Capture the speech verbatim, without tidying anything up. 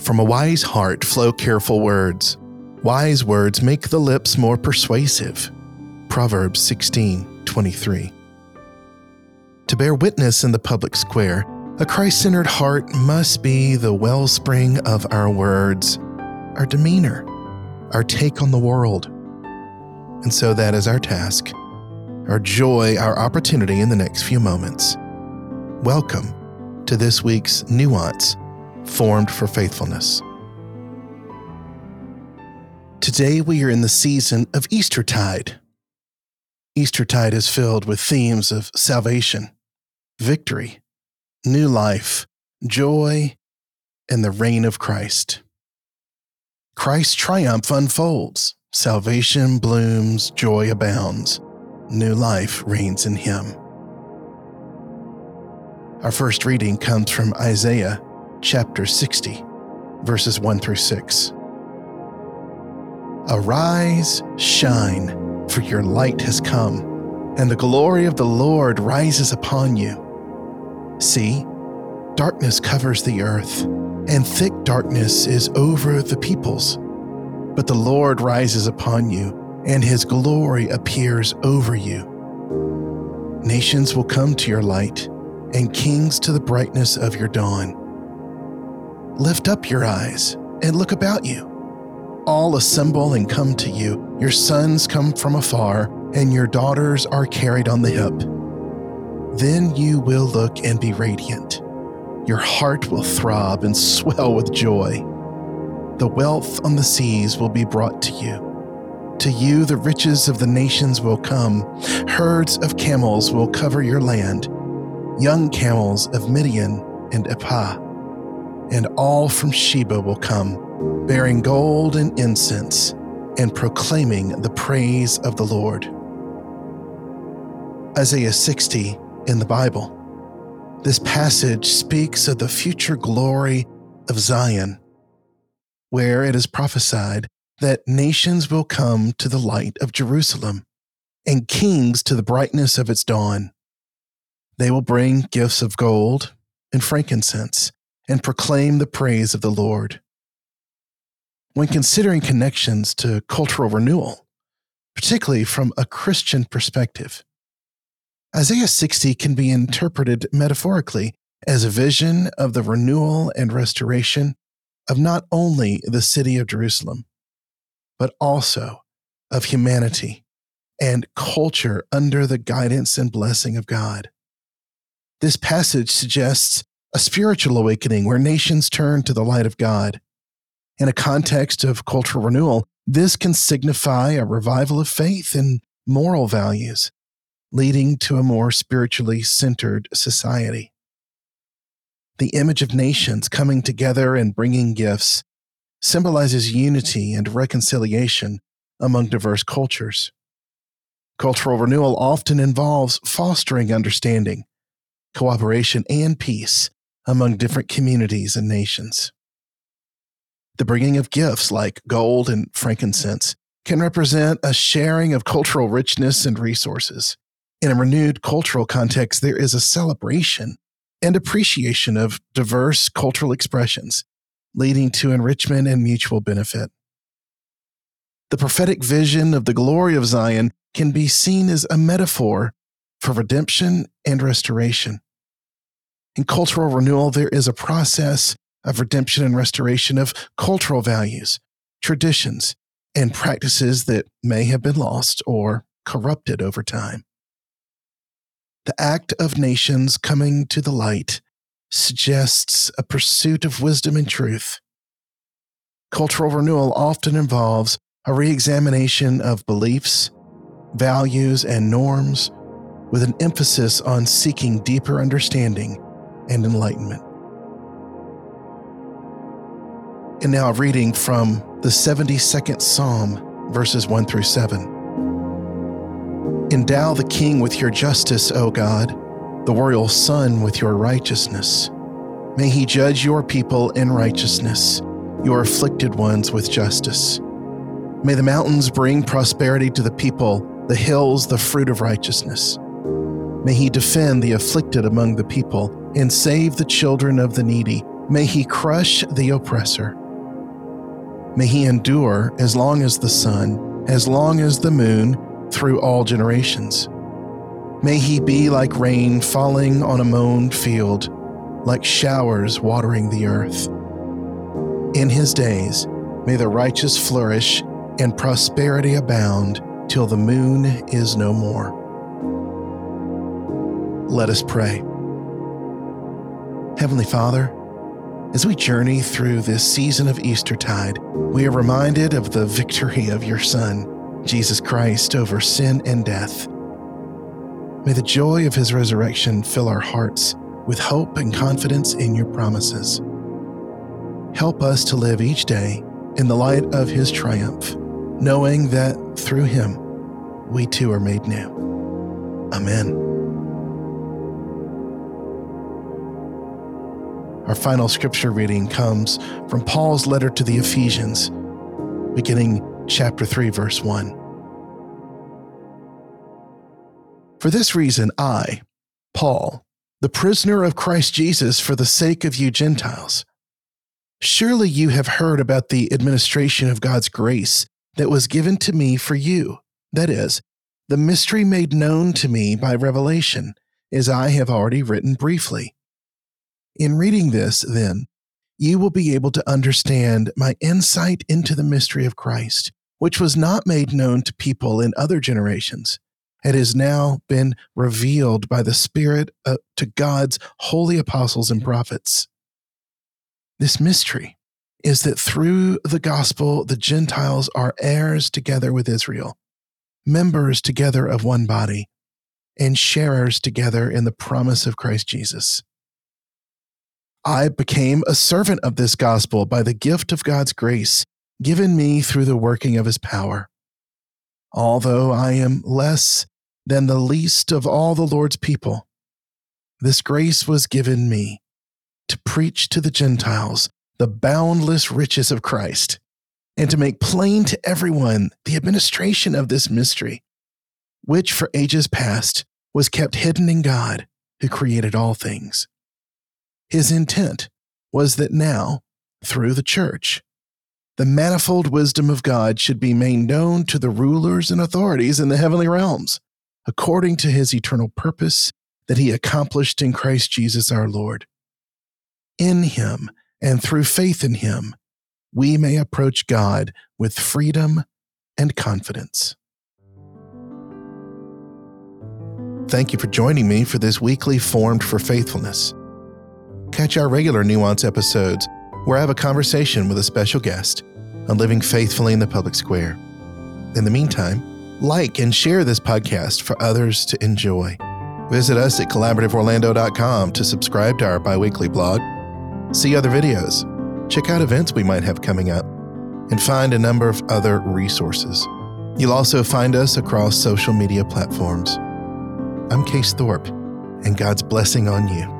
From a wise heart flow careful words. Wise words make the lips more persuasive. Proverbs sixteen twenty-three. To bear witness in the public square, a Christ-centered heart must be the wellspring of our words, our demeanor, our take on the world. And so that is our task, our joy, our opportunity in the next few moments. Welcome to this week's Nuance, Formed for Faithfulness. Today we are in the season of Eastertide. Eastertide is filled with themes of salvation, victory, new life, joy, and the reign of Christ. Christ's triumph unfolds, salvation blooms, joy abounds, new life reigns in Him. Our first reading comes from Isaiah chapter sixty, verses one through six. Arise, shine, for your light has come, and the glory of the Lord rises upon you. See, darkness covers the earth, and thick darkness is over the peoples. But the Lord rises upon you, and His glory appears over you. Nations will come to your light, and kings to the brightness of your dawn. Lift up your eyes, and look about you. All assemble and come to you. Your sons come from afar, and your daughters are carried on the hip. Then you will look and be radiant. Your heart will throb and swell with joy. The wealth on the seas will be brought to you. To you the riches of the nations will come. Herds of camels will cover your land, young camels of Midian and Ephah. And all from Sheba will come, bearing gold and incense, and proclaiming the praise of the Lord. Isaiah sixty in the Bible. This passage speaks of the future glory of Zion, where it is prophesied that nations will come to the light of Jerusalem, and kings to the brightness of its dawn. They will bring gifts of gold and frankincense, and proclaim the praise of the Lord. When considering connections to cultural renewal, particularly from a Christian perspective, Isaiah sixty can be interpreted metaphorically as a vision of the renewal and restoration of not only the city of Jerusalem, but also of humanity and culture under the guidance and blessing of God. This passage suggests a spiritual awakening where nations turn to the light of God. In a context of cultural renewal, this can signify a revival of faith and moral values, leading to a more spiritually centered society. The image of nations coming together and bringing gifts symbolizes unity and reconciliation among diverse cultures. Cultural renewal often involves fostering understanding, cooperation, and peace among different communities and nations. The bringing of gifts like gold and frankincense can represent a sharing of cultural richness and resources. In a renewed cultural context, there is a celebration and appreciation of diverse cultural expressions, leading to enrichment and mutual benefit. The prophetic vision of the glory of Zion can be seen as a metaphor for redemption and restoration. In cultural renewal, there is a process of redemption and restoration of cultural values, traditions, and practices that may have been lost or corrupted over time. The act of nations coming to the light suggests a pursuit of wisdom and truth. Cultural renewal often involves a re-examination of beliefs, values, and norms, with an emphasis on seeking deeper understanding and enlightenment. And now a reading from the seventy-second Psalm, verses one through seven. Endow the king with your justice, O God, the royal son with your righteousness. May he judge your people in righteousness, your afflicted ones with justice. May the mountains bring prosperity to the people, the hills the fruit of righteousness. May he defend the afflicted among the people and save the children of the needy May he crush the oppressor. May he endure as long as the sun, as long as the moon, through all generations. May he be like rain falling on a mown field, like showers watering the earth. In his days, may the righteous flourish and prosperity abound till the moon is no more. Let us pray. Heavenly Father, as we journey through this season of Eastertide, we are reminded of the victory of your Son, Jesus Christ, over sin and death. May the joy of his resurrection fill our hearts with hope and confidence in your promises. Help us to live each day in the light of his triumph, knowing that through him, we too are made new. Amen. Our final scripture reading comes from Paul's letter to the Ephesians, beginning chapter three, verse one. For this reason, I, Paul, the prisoner of Christ Jesus for the sake of you Gentiles, surely you have heard about the administration of God's grace that was given to me for you, that is, the mystery made known to me by revelation, as I have already written briefly. In reading this, then, you will be able to understand my insight into the mystery of Christ, which was not made known to people in other generations. It has now been revealed by the Spirit uh, to God's holy apostles and prophets. This mystery is that through the gospel, the Gentiles are heirs together with Israel, members together of one body, and sharers together in the promise of Christ Jesus. I became a servant of this gospel by the gift of God's grace given me through the working of his power. Although I am less than the least of all the Lord's people, this grace was given me to preach to the Gentiles the boundless riches of Christ and to make plain to everyone the administration of this mystery, which for ages past was kept hidden in God, who created all things. His intent was that now, through the church, the manifold wisdom of God should be made known to the rulers and authorities in the heavenly realms, according to his eternal purpose that he accomplished in Christ Jesus our Lord. In him, and through faith in him, we may approach God with freedom and confidence. Thank you for joining me for this weekly Formed for Faithfulness. Catch our regular Nuance episodes where I have a conversation with a special guest on living faithfully in the public square. In the meantime, like and share this podcast for others to enjoy. Visit us at collaborative orlando dot com to subscribe to our biweekly blog, see other videos, check out events we might have coming up, and find a number of other resources. You'll also find us across social media platforms. I'm Case Thorpe, and God's blessing on you.